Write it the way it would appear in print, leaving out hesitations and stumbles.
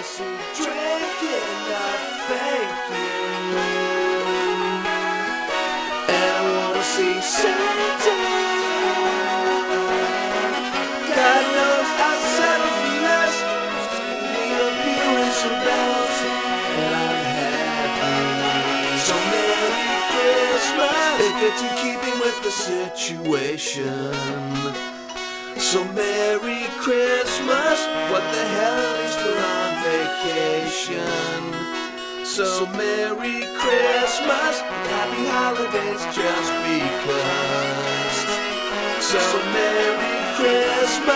see drinking, I thank you. And I wanna see Santa. God knows I'd settle for less. Just need a beer and some bells, and I'm happy. So Merry Christmas, if it's in keeping with the situation. So Merry Christmas, what the hell, at least we're on vacation. So Merry Christmas, happy holidays just because. So Merry Christmas.